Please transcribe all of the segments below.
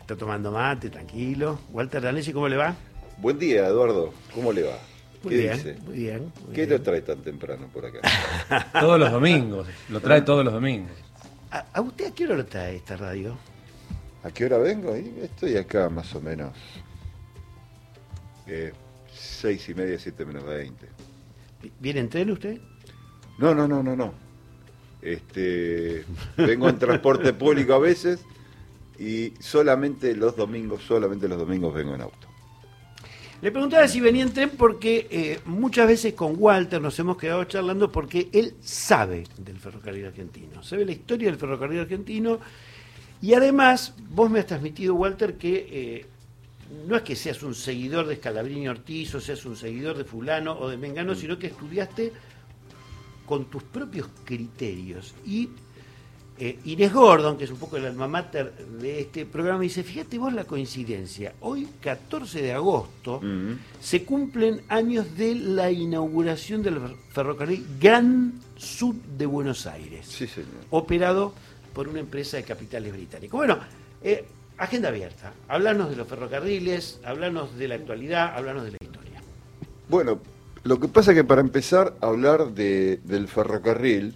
Está tomando mate, tranquilo. Walter Danesi, ¿cómo le va? Buen día, Eduardo. ¿Cómo le va? Muy ¿Qué bien, dice? muy bien. ¿Qué lo trae tan temprano por acá? Todos los domingos, lo trae todos los domingos. ¿A usted a qué hora lo trae esta radio? ¿A qué hora vengo? Estoy acá más o menos 6:30, 7:20. ¿Viene en tren usted? No. Vengo en transporte público a veces y solamente los domingos vengo en auto. Le preguntaba si venía en tren porque muchas veces con Walter nos hemos quedado charlando porque él sabe del ferrocarril argentino, sabe la historia del ferrocarril argentino y además vos me has transmitido, Walter, que no es que seas un seguidor de Scalabrini Ortiz o seas un seguidor de fulano o de Mengano, sino que estudiaste con tus propios criterios. Y Inés Gordon, que es un poco el alma mater de este programa, dice, fíjate vos la coincidencia, hoy 14 de agosto se cumplen años de la inauguración del ferrocarril Gran Sud de Buenos Aires, Sí, señor. operado por una empresa de capitales británicos. Bueno, agenda abierta, hablanos de los ferrocarriles, hablanos de la actualidad, hablanos de la historia. Bueno, lo que pasa es que para empezar a hablar del ferrocarril,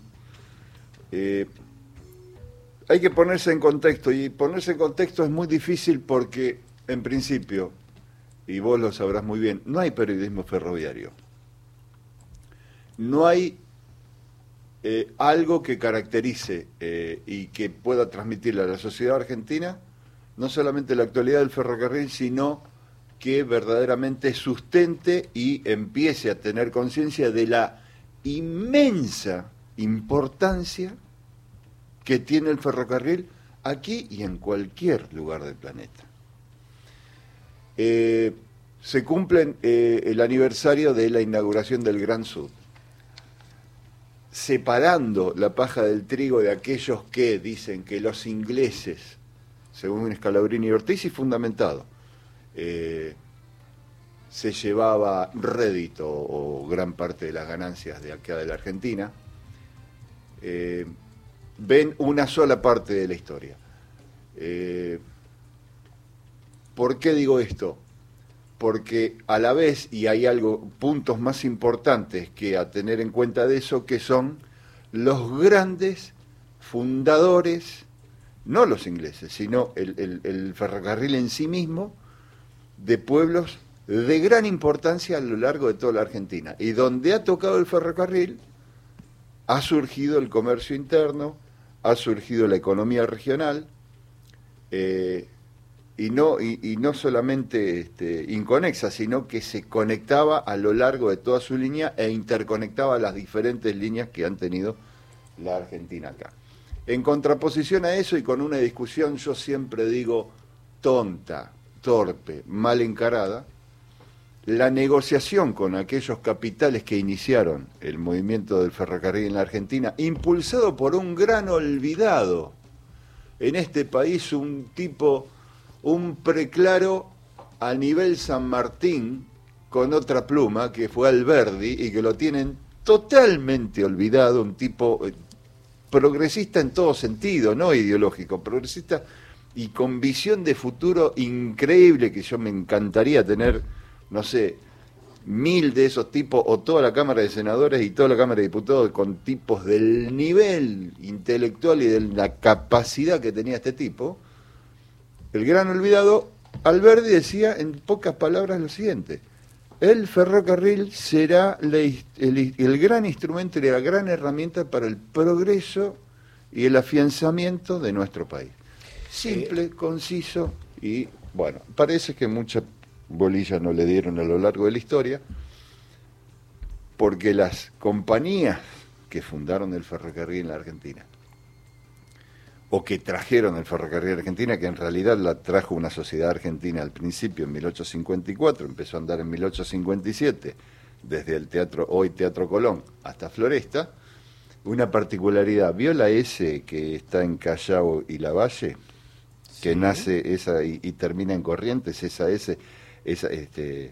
hay que ponerse en contexto, y ponerse en contexto es muy difícil porque, en principio, y vos lo sabrás muy bien, no hay periodismo ferroviario. No hay algo que caracterice y que pueda transmitirle a la sociedad argentina no solamente la actualidad del ferrocarril, sino que verdaderamente sustente y empiece a tener conciencia de la inmensa importancia que tiene el ferrocarril aquí y en cualquier lugar del planeta. Se cumple el aniversario de la inauguración del Gran Sud, separando la paja del trigo de aquellos que dicen que los ingleses, según Scalabrini y Ortiz, y fundamentado, se llevaba rédito o gran parte de las ganancias de acá de la Argentina, ven una sola parte de la historia. ¿Por qué digo esto? Porque a la vez, y hay puntos más importantes que a tener en cuenta de eso, que son los grandes fundadores, no los ingleses, sino el ferrocarril en sí mismo, de pueblos de gran importancia a lo largo de toda la Argentina. Y donde ha tocado el ferrocarril, ha surgido el comercio interno, ha surgido la economía regional, y no solamente inconexa, sino que se conectaba a lo largo de toda su línea e interconectaba las diferentes líneas que han tenido la Argentina acá. En contraposición a eso, y con una discusión, yo siempre digo, tonta, torpe, mal encarada, la negociación con aquellos capitales que iniciaron el movimiento del ferrocarril en la Argentina, impulsado por un gran olvidado en este país, un preclaro a nivel San Martín, con otra pluma, que fue Alberdi, y que lo tienen totalmente olvidado, un tipo progresista en todo sentido, no ideológico, progresista y con visión de futuro increíble, que yo me encantaría tener, no sé, 1000 de esos tipos, o toda la Cámara de Senadores y toda la Cámara de Diputados con tipos del nivel intelectual y de la capacidad que tenía este tipo. El gran olvidado, Alberdi, decía en pocas palabras lo siguiente: el ferrocarril será el gran instrumento y la gran herramienta para el progreso y el afianzamiento de nuestro país. Simple, conciso y, bueno, parece que muchas bolillas no le dieron a lo largo de la historia, porque las compañías que fundaron el ferrocarril en la Argentina, o que trajeron el ferrocarril a Argentina, que en realidad la trajo una sociedad argentina al principio en 1854, empezó a andar en 1857, desde el teatro, hoy Teatro Colón, hasta Floresta. Una particularidad, ¿vio la S que está en Callao y Lavalle? Que Sí. nace esa y termina en Corrientes, esa S,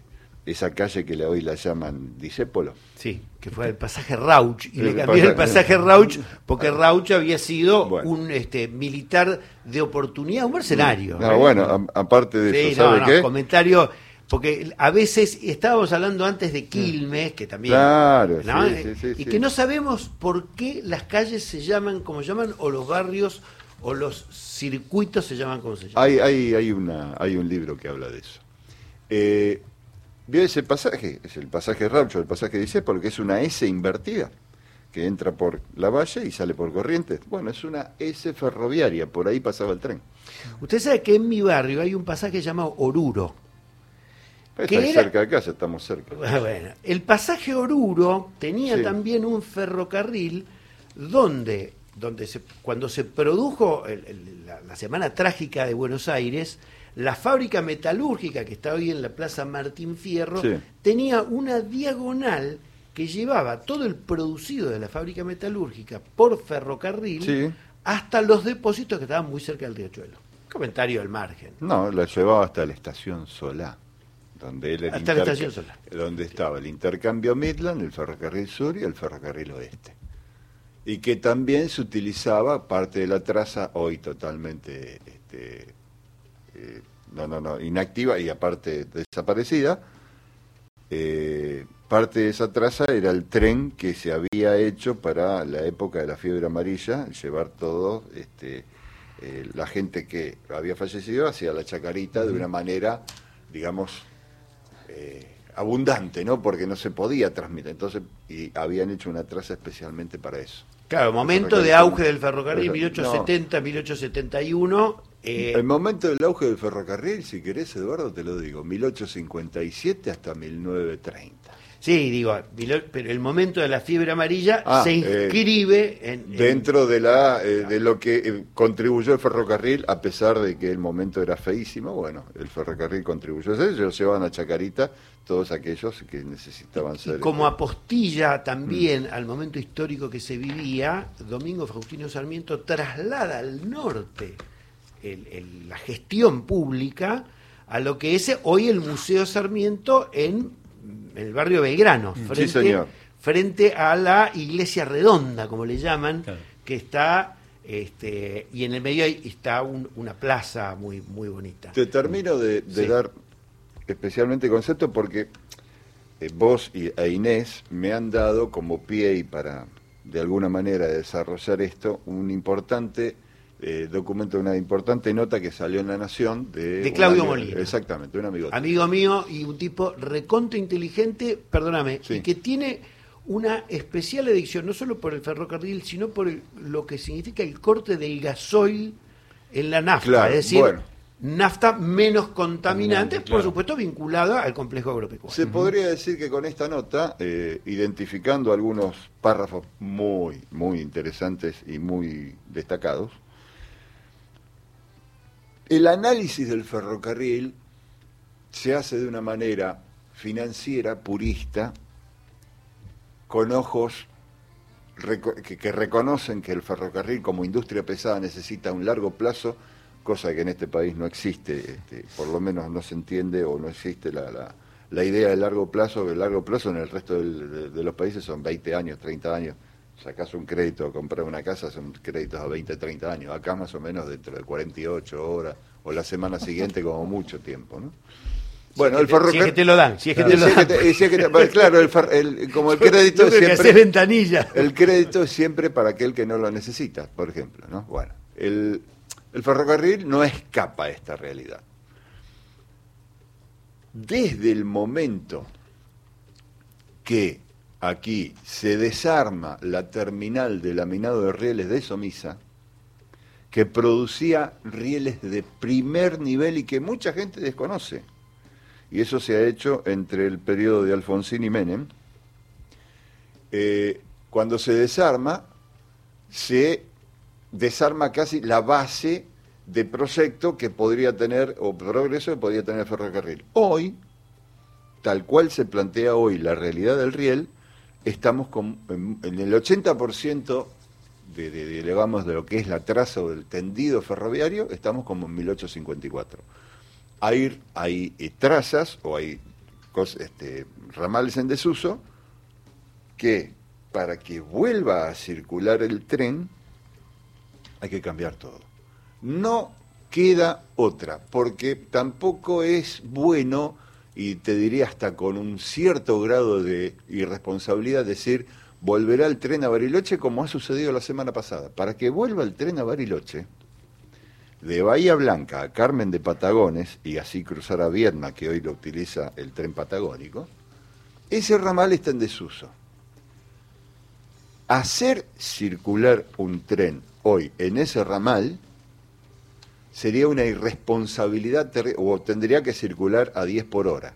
esa calle que hoy la llaman Discépolo. Sí, que fue el pasaje Rauch, y le El cambiaron el pasaje Rauch porque Rauch había sido Bueno. un militar de oportunidad, un mercenario. No, bueno, aparte de Sí, eso, ¿sabe qué? comentario, porque a veces estábamos hablando antes de Quilmes, que también... Claro, ¿no? sí, Y que no sabemos por qué las calles se llaman como llaman, o los barrios, o los circuitos se llaman como se llaman. Hay un libro que habla de eso. ¿Vio ese pasaje? Es el pasaje Raucho, el pasaje Discépolo, que es una S invertida, que entra por la Valle y sale por Corrientes. Bueno, es una S ferroviaria, por ahí pasaba el tren. Usted sabe que en mi barrio hay un pasaje llamado Oruro. Está cerca de casa, estamos cerca. Bueno, el pasaje Oruro tenía Sí. también un ferrocarril donde cuando se produjo la Semana Trágica de Buenos Aires, la fábrica metalúrgica que está hoy en la Plaza Martín Fierro Sí. tenía una diagonal que llevaba todo el producido de la fábrica metalúrgica por ferrocarril Sí. hasta los depósitos que estaban muy cerca del Riachuelo. Comentario al margen. No, la llevaba hasta la estación Solá, donde era Hasta la estación Solá. donde estaba el intercambio Midland, el ferrocarril sur y el ferrocarril oeste. Y que también se utilizaba parte de la traza hoy totalmente inactiva y aparte desaparecida. Parte de esa traza era el tren que se había hecho para la época de la fiebre amarilla, llevar todo la gente que había fallecido hacia la Chacarita de una manera, digamos, abundante, ¿no? Porque no se podía transmitir. Entonces, y habían hecho una traza especialmente para eso. Claro, momento de auge del ferrocarril, 1870, 1871. El momento del auge del ferrocarril, si querés, Eduardo, te lo digo, 1857 hasta 1930. Sí, digo, pero el momento de la fiebre amarilla se inscribe dentro de de lo que contribuyó el ferrocarril, a pesar de que el momento era feísimo. Bueno, el ferrocarril contribuyó. Ellos llevaban a Chacarita todos aquellos que necesitaban ser. Como apostilla también al momento histórico que se vivía, Domingo Faustino Sarmiento traslada al norte la gestión pública a lo que es hoy el Museo Sarmiento en el barrio Belgrano, Sí, señor. frente a la Iglesia Redonda, como le llaman, Claro. que está, y en el medio está una plaza muy, muy bonita. Te termino de Sí. dar especialmente concepto porque vos e Inés me han dado como pie y para de alguna manera desarrollar esto un importante documento, una importante nota que salió en La Nación de Claudio Molina. Exactamente, un amigo. Amigo mío y un tipo recontra inteligente, perdóname, Sí. y que tiene una especial adicción, no solo por el ferrocarril, sino por lo que significa el corte del gasoil en la nafta, Claro, es decir, bueno. nafta menos contaminante, Claro. por supuesto vinculada al complejo agropecuario. Se podría decir que con esta nota, identificando algunos párrafos muy, muy interesantes y muy destacados, el análisis del ferrocarril se hace de una manera financiera, purista, con ojos que reconocen que el ferrocarril como industria pesada necesita un largo plazo, cosa que en este país no existe, por lo menos no se entiende o no existe la idea de largo plazo, que el largo plazo en el resto de los países son 20 años, 30 años. Sacás un crédito, comprar una casa, son créditos a 20, 30 años. Acá más o menos dentro de 48 horas o la semana siguiente como mucho tiempo, ¿no? Bueno, el ferrocarril... Si es que te lo dan, si es que te lo Si es dan. claro, como el crédito Yo creo que hacer siempre... ventanilla. El crédito es siempre para aquel que no lo necesita, por ejemplo, ¿no? Bueno, el ferrocarril no escapa a esta realidad. Desde el momento que aquí se desarma la terminal de laminado de rieles de Somisa, que producía rieles de primer nivel y que mucha gente desconoce, y eso se ha hecho entre el periodo de Alfonsín y Menem, cuando se desarma casi la base de proyecto que podría tener, o progreso que podría tener el ferrocarril. Hoy, tal cual se plantea hoy la realidad del riel, estamos en el 80% digamos, de lo que es la traza o del tendido ferroviario, estamos como en 1854. Hay trazas o hay ramales en desuso, que para que vuelva a circular el tren hay que cambiar todo. No queda otra, porque tampoco es bueno, y te diría hasta con un cierto grado de irresponsabilidad, decir volverá el tren a Bariloche como ha sucedido la semana pasada. Para que vuelva el tren a Bariloche, de Bahía Blanca a Carmen de Patagones, y así cruzar a Viedma, que hoy lo utiliza el tren patagónico, ese ramal está en desuso. Hacer circular un tren hoy en ese ramal sería una irresponsabilidad, o tendría que circular a 10 por hora.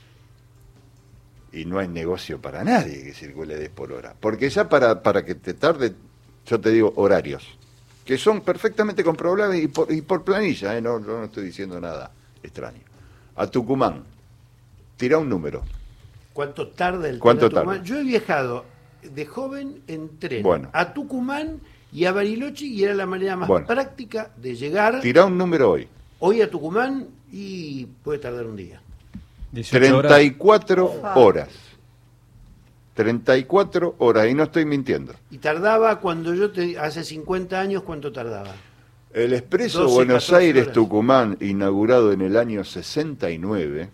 Y no es negocio para nadie que circule a 10 por hora. Porque ya para que te tarde, yo te digo horarios, que son perfectamente comprobables y por planilla, no estoy diciendo nada extraño. A Tucumán, tira un número. ¿Cuánto tarda el tren ¿Cuánto a Tucumán? tarda? Yo he viajado de joven en tren Bueno. a Tucumán y a Bariloche, y era la manera más Bueno. práctica de llegar. Tira un número hoy. Hoy a Tucumán y puede tardar un día. 18 horas. 34 horas. 34 horas, y no estoy mintiendo. Y tardaba cuando hace 50 años, ¿cuánto tardaba? El expreso 12, Buenos 14 horas. Aires-Tucumán, inaugurado en el año 69,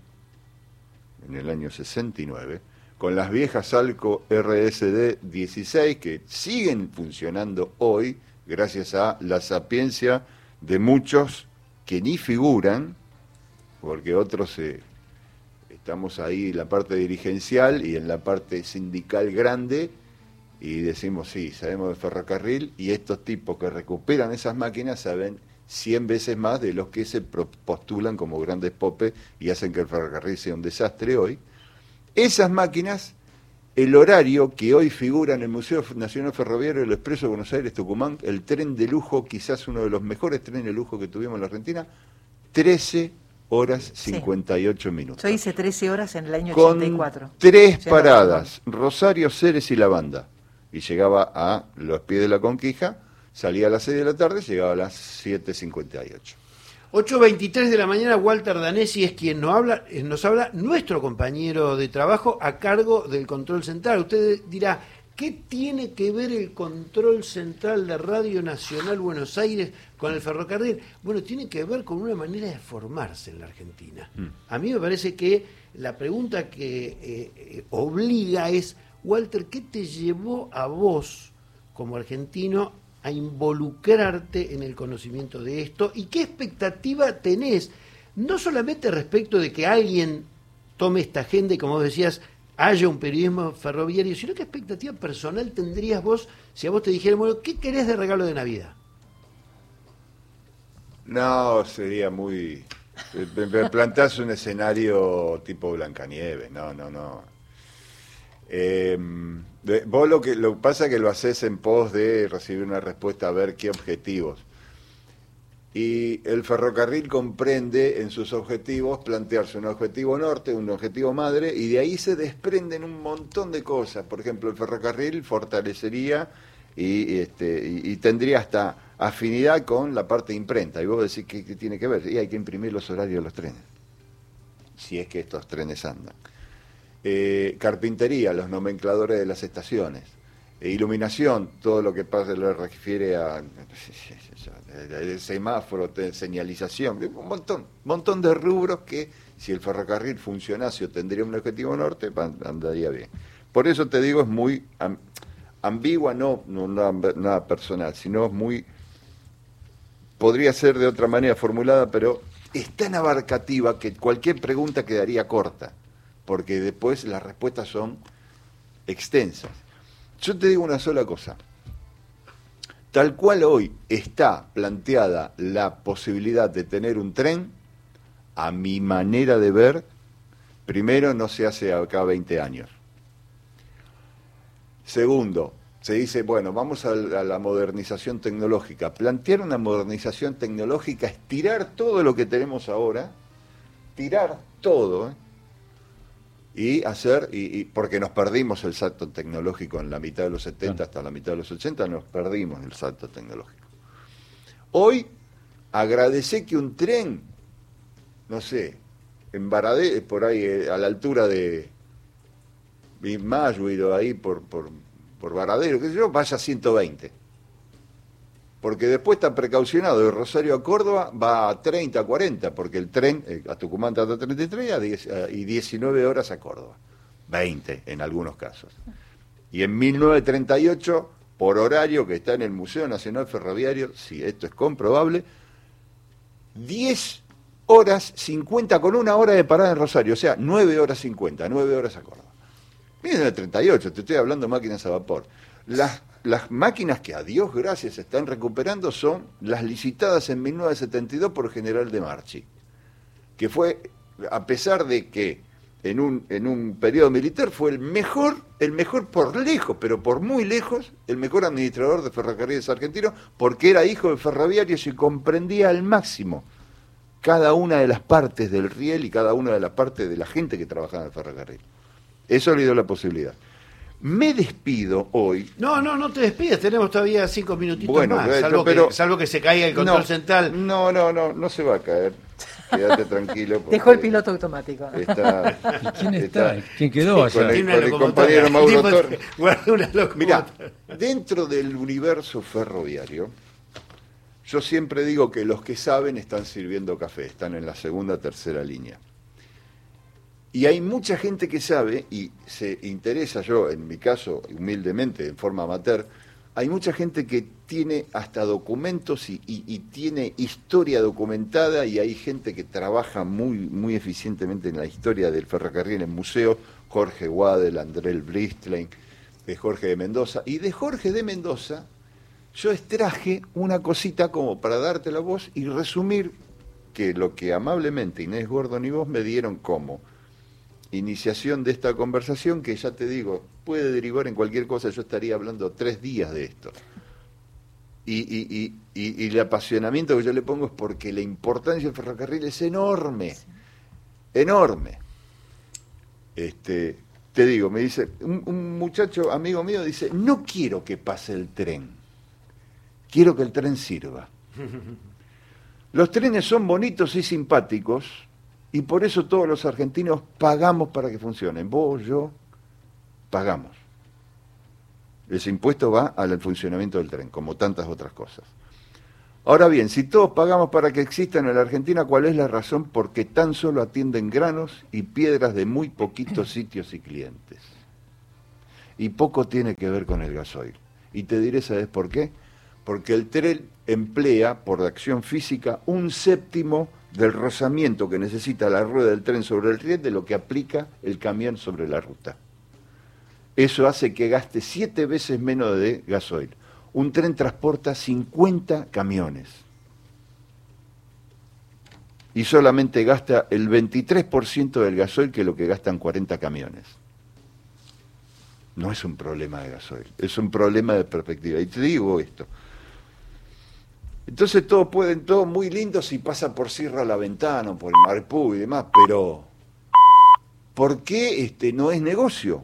con las viejas Alco RSD 16, que siguen funcionando hoy, gracias a la sapiencia de muchos que ni figuran, porque otros estamos ahí en la parte dirigencial y en la parte sindical grande, y decimos, sí, sabemos de ferrocarril, y estos tipos que recuperan esas máquinas saben 100 veces más de los que se postulan como grandes popes y hacen que el ferrocarril sea un desastre hoy. Esas máquinas, el horario que hoy figura en el Museo Nacional Ferroviario del Expreso Buenos Aires-Tucumán, el tren de lujo, quizás uno de los mejores trenes de lujo que tuvimos en la Argentina, 13 horas 58 minutos. Yo hice 13 horas en el año Con 84. 3 paradas, Rosario, Ceres y La Banda. Y llegaba a los pies de la Conquija, salía a las 6 de la tarde, llegaba a las 7:58. 8:23 de la mañana, Walter Danesi es quien nos habla, nuestro compañero de trabajo a cargo del control central. Usted dirá, ¿qué tiene que ver el control central de Radio Nacional Buenos Aires con el ferrocarril? Bueno, tiene que ver con una manera de formarse en la Argentina. A mí me parece que la pregunta que obliga es, Walter, ¿qué te llevó a vos, como argentino, a involucrarte en el conocimiento de esto? ¿Y qué expectativa tenés? No solamente respecto de que alguien tome esta agenda y, como vos decías, haya un periodismo ferroviario, sino qué expectativa personal tendrías vos si a vos te dijeran, bueno, ¿qué querés de regalo de Navidad? No, sería muy... Me plantás un escenario tipo Blancanieves, no. Vos lo que pasa es que lo haces en pos de recibir una respuesta, a ver qué objetivos. Y el ferrocarril comprende en sus objetivos plantearse un objetivo norte, un objetivo madre, y de ahí se desprenden un montón de cosas. Por ejemplo, el ferrocarril fortalecería y tendría hasta afinidad con la parte de imprenta. Y vos decís, ¿qué tiene que ver? Y hay que imprimir los horarios de los trenes, si es que estos trenes andan. Carpintería, los nomencladores de las estaciones. Iluminación, todo lo que pasa le refiere a el semáforo, señalización, un montón de rubros que si el ferrocarril funcionase o tendría un objetivo norte, andaría bien. Por eso te digo, es muy ambigua, no nada personal, sino es muy, podría ser de otra manera formulada, pero es tan abarcativa que cualquier pregunta quedaría corta, porque después las respuestas son extensas. Yo te digo una sola cosa. Tal cual hoy está planteada la posibilidad de tener un tren, a mi manera de ver, primero, no se hace acá 20 años. Segundo, se dice, bueno, vamos a la modernización tecnológica. Plantear una modernización tecnológica es tirar todo lo que tenemos ahora, tirar todo, y porque nos perdimos el salto tecnológico en la mitad de los 70 hasta la mitad de los 80, nos perdimos el salto tecnológico. Hoy, agradecé que un tren, no sé, en Baradero, por ahí a la altura de Mayuiro, ahí por Baradero, qué sé yo, vaya a 120. Porque después está precaucionado, de Rosario a Córdoba va a 30, 40, porque el tren a Tucumán tarda 33 y 19 horas a Córdoba. 20 en algunos casos. Y en 1938, por horario que está en el Museo Nacional Ferroviario, si esto es comprobable, 10 horas 50 con una hora de parada en Rosario, o sea, 9 horas 50, 9 horas a Córdoba. Miren el 38, te estoy hablando de máquinas a vapor. Las máquinas que a Dios gracias se están recuperando son las licitadas en 1972 por General de Marchi, que fue, a pesar de que en un periodo militar fue el mejor por lejos, pero por muy lejos, el mejor administrador de ferrocarriles argentinos, porque era hijo de ferroviarios y comprendía al máximo cada una de las partes del riel y cada una de las partes de la gente que trabajaba en el ferrocarril. Eso le dio la posibilidad. Me despido hoy. No te despides, tenemos todavía 5 minutitos bueno, más, salvo que se caiga el control central. No se va a caer. Quédate tranquilo. Dejó el piloto automático. ¿Y quién está? ¿Quién quedó allá? Con el compañero Mauro Torres. Mirá, Mirá, dentro del universo ferroviario, yo siempre digo que los que saben están sirviendo café, están en la segunda, tercera línea. Y hay mucha gente que sabe y se interesa, yo en mi caso, humildemente, en forma amateur, hay mucha gente que tiene hasta documentos y tiene historia documentada, y hay gente que trabaja muy eficientemente en la historia del ferrocarril en museos, Jorge Wadel, André Bristlein, de Jorge de Mendoza. Y de Jorge de Mendoza yo extraje una cosita como para darte la voz y resumir que lo que amablemente Inés Gordon y vos me dieron como iniciación de esta conversación, que ya te digo, puede derivar en cualquier cosa. Yo estaría hablando 3 días de esto. Y el apasionamiento que yo le pongo es porque la importancia del ferrocarril es enorme, enorme. Te digo, me dice, un muchacho, amigo mío, dice, no quiero que pase el tren, quiero que el tren sirva. Los trenes son bonitos y simpáticos, y por eso todos los argentinos pagamos para que funcionen. Vos, yo, pagamos. Ese impuesto va al funcionamiento del tren, como tantas otras cosas. Ahora bien, si todos pagamos para que existan en la Argentina, ¿cuál es la razón? Porque tan solo atienden granos y piedras de muy poquitos sitios y clientes. Y poco tiene que ver con el gasoil. Y te diré, ¿sabes por qué? Porque el tren emplea, por acción física, 1/7 del rozamiento que necesita la rueda del tren sobre el riel de lo que aplica el camión sobre la ruta. Eso hace que gaste 7 veces menos de gasoil. Un tren transporta 50 camiones y solamente gasta el 23% del gasoil que lo que gastan 40 camiones. No es un problema de gasoil, es un problema de perspectiva. Y te digo esto. Entonces todos muy lindo si pasa por Sierra La Ventana, por el Marpú y demás, pero ¿por qué no es negocio?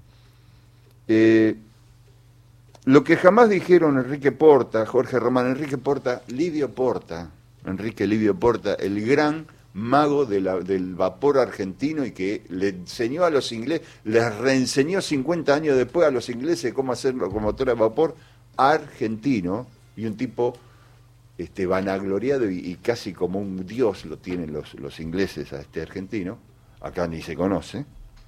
Lo que jamás dijeron Enrique Porta, Jorge Román, Enrique Porta, Enrique Livio Porta, el gran mago del vapor argentino, y que le enseñó a los ingleses, les reenseñó 50 años después a los ingleses cómo hacerlo con motor a vapor argentino, y un tipo vanagloriado y casi como un dios lo tienen los ingleses a este argentino, acá ni se conoce.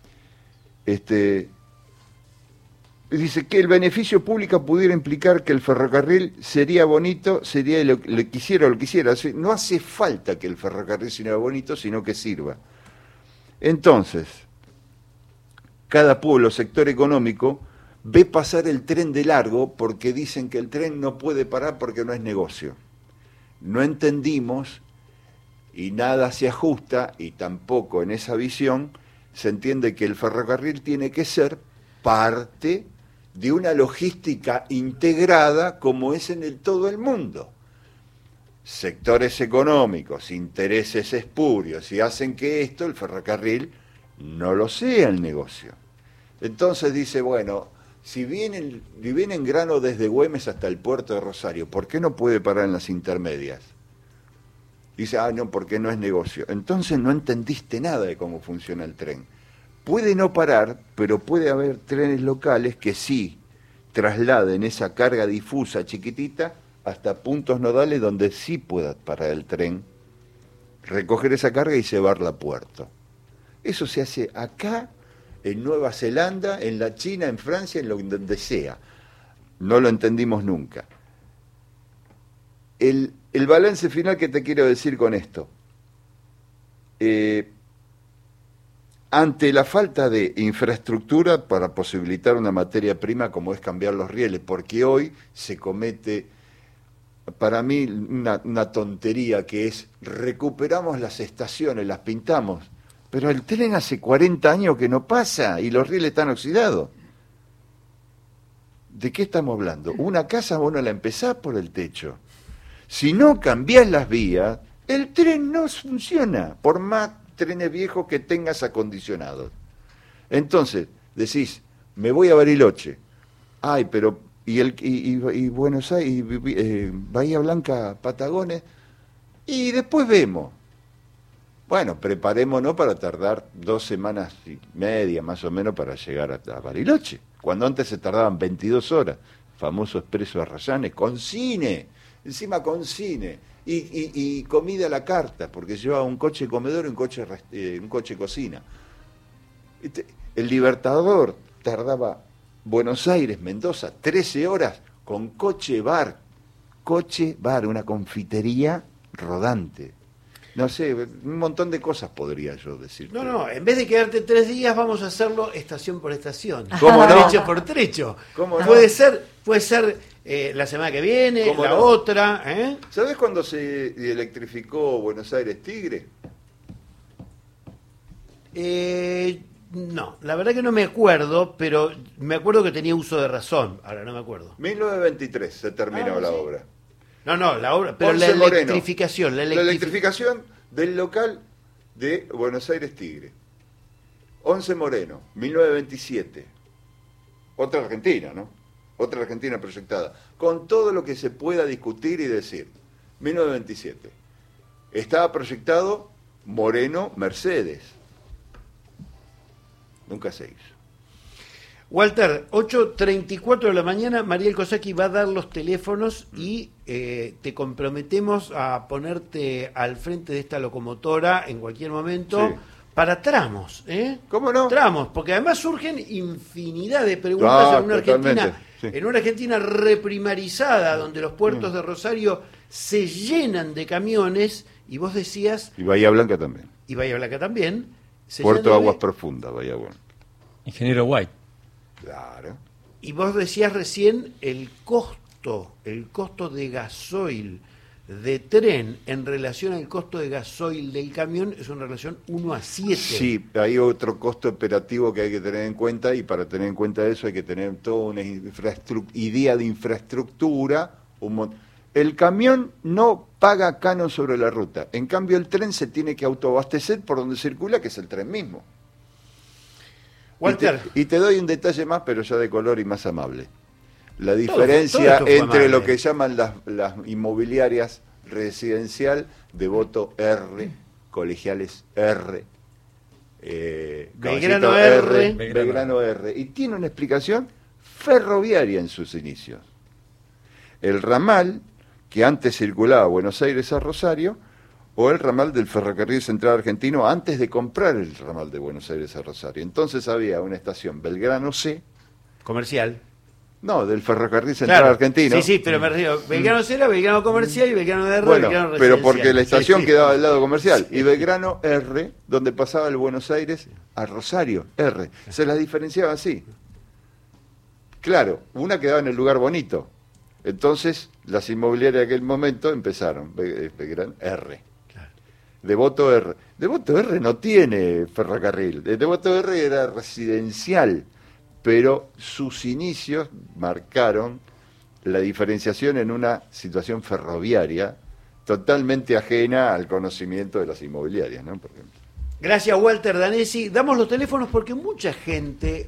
Dice que el beneficio público pudiera implicar que el ferrocarril sería bonito, sería lo quisiera. No hace falta que el ferrocarril sea bonito, sino que sirva. Entonces, cada pueblo, sector económico, ve pasar el tren de largo porque dicen que el tren no puede parar porque no es negocio. No entendimos, y nada se ajusta, y tampoco en esa visión se entiende que el ferrocarril tiene que ser parte de una logística integrada como es en todo el mundo. Sectores económicos, intereses espurios, y hacen que el ferrocarril, no lo sea el negocio. Entonces dice, bueno, si vienen grano desde Güemes hasta el puerto de Rosario, ¿por qué no puede parar en las intermedias? Dice, no, porque no es negocio. Entonces no entendiste nada de cómo funciona el tren. Puede no parar, pero puede haber trenes locales que sí trasladen esa carga difusa chiquitita hasta puntos nodales donde sí pueda parar el tren, recoger esa carga y llevarla a puerto. Eso se hace acá, en Nueva Zelanda, en la China, en Francia, donde sea. No lo entendimos nunca. El balance final que te quiero decir con esto. Ante la falta de infraestructura para posibilitar una materia prima como es cambiar los rieles, porque hoy se comete, para mí, una tontería que es, recuperamos las estaciones, las pintamos, pero el tren hace 40 años que no pasa y los rieles están oxidados. ¿De qué estamos hablando? Una casa vos no la empezás por el techo. Si no cambiás las vías, el tren no funciona, por más trenes viejos que tengas acondicionados. Entonces, decís, me voy a Bariloche. Ay, pero, y Buenos Aires, Bahía Blanca, Patagones, y después vemos. Bueno, preparémonos para tardar 2 semanas y media, más o menos, para llegar a Bariloche. Cuando antes se tardaban 22 horas. Famoso expreso de Arrayanes, con cine, encima con cine. Y comida a la carta, porque llevaba un coche comedor y un coche cocina. El Libertador tardaba Buenos Aires, Mendoza, 13 horas con coche bar, una confitería rodante. No sé, un montón de cosas podría yo decir. No, en vez de quedarte 3 días, vamos a hacerlo estación por estación. ¿Cómo no? Trecho por trecho. ¿Cómo no? Puede ser la semana que viene, la no? otra. ¿Sabés cuándo se electrificó Buenos Aires Tigre? No, la verdad que no me acuerdo, pero me acuerdo que tenía uso de razón. Ahora no me acuerdo. 1923 se terminó la ¿sí? obra. No, la obra, pero Ponce la Moreno. electrificación. La electrificación del local de Buenos Aires Tigre. Once Moreno, 1927. Otra Argentina, ¿no? Otra Argentina proyectada. Con todo lo que se pueda discutir y decir. 1927. Estaba proyectado Moreno Mercedes. Nunca se hizo. Walter, 8:34 de la mañana, Mariel Kosaki va a dar los teléfonos y te comprometemos a ponerte al frente de esta locomotora en cualquier momento Sí. para tramos. ¿Cómo no? Tramos, porque además surgen infinidad de preguntas en una Argentina, totalmente, sí. en una Argentina reprimarizada, donde los puertos de Rosario se llenan de camiones, y vos decías, Y Bahía Blanca también. y Bahía Blanca también, se Puerto de llenan Aguas Profundas, Bahía Blanca. Ingeniero White. Claro. Y vos decías recién el costo de gasoil de tren en relación al costo de gasoil del camión es una relación 1:7. Sí, hay otro costo operativo que hay que tener en cuenta, y para tener en cuenta eso hay que tener toda una idea de infraestructura. El camión no paga canon sobre la ruta, en cambio el tren se tiene que autoabastecer por donde circula, que es el tren mismo. Walter, Y te doy un detalle más, pero ya de color y más amable. La diferencia todo esto fue entre lo amable. que llaman las inmobiliarias residencial, Devoto R, Colegiales R, Belgrano Caballito R, Belgrano R. Y tiene una explicación ferroviaria en sus inicios. El ramal que antes circulaba Buenos Aires a Rosario, o el ramal del Ferrocarril Central Argentino antes de comprar el ramal de Buenos Aires a Rosario. Entonces había una estación Belgrano C, comercial. no, del Ferrocarril Central Claro. Argentino. Sí, pero me refiero, Belgrano C era Belgrano comercial y Belgrano R, Bueno, Belgrano pero residencial. porque la estación Sí. quedaba del lado comercial. Y Belgrano R, donde pasaba el Buenos Aires a Rosario R. Se las diferenciaba así. Claro, una quedaba en el lugar bonito. Entonces, las inmobiliarias de aquel momento empezaron, Belgrano R. Devoto R. Devoto R no tiene ferrocarril. Devoto R era residencial, pero sus inicios marcaron la diferenciación en una situación ferroviaria totalmente ajena al conocimiento de las inmobiliarias, ¿no? Por ejemplo. Gracias, Walter Danesi. Damos los teléfonos porque mucha gente